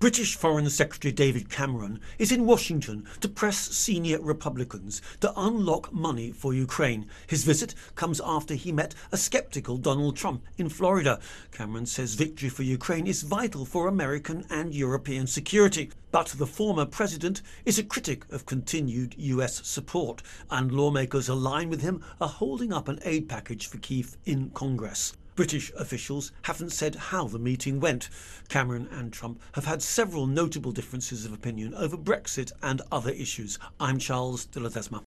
British Foreign Secretary David Cameron is in Washington to press senior Republicans to unlock money for Ukraine. His visit comes after he met a sceptical Donald Trump in Florida. Cameron says victory for Ukraine is vital for American and European security. But the former president is a critic of continued US support, and lawmakers aligned with him are holding up an aid package for Kyiv in Congress. British officials haven't said how the meeting went. Cameron and Trump have had several notable differences of opinion over Brexit and other issues. I'm Charles de la Desma.